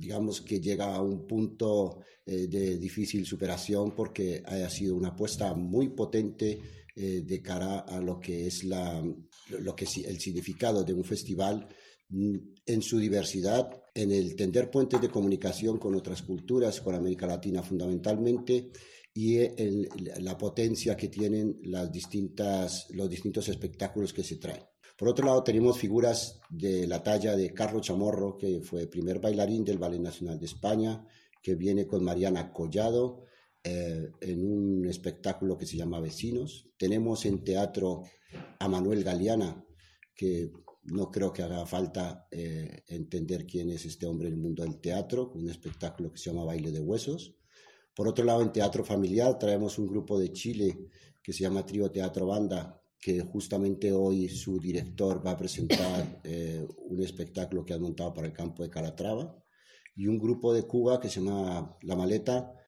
digamos que llega a un punto de difícil superación porque haya sido una apuesta muy potente de cara a lo que es el significado de un festival en su diversidad, en el tender puentes de comunicación con otras culturas, con América Latina fundamentalmente, y en la potencia que tienen los distintos espectáculos que se traen. Por otro lado, tenemos figuras de la talla de Carlos Chamorro, que fue primer bailarín del Ballet Nacional de España, que viene con Mariana Collado en un espectáculo que se llama Vecinos. Tenemos en teatro a Manuel Galeana, que no creo que haga falta entender quién es este hombre en el mundo del teatro, con un espectáculo que se llama Baile de Huesos. Por otro lado, en teatro familiar traemos un grupo de Chile que se llama Trío Teatro Banda, que justamente hoy su director va a presentar un espectáculo que ha montado para el campo de Calatrava, y un grupo de Cuba que se llama La Maleta,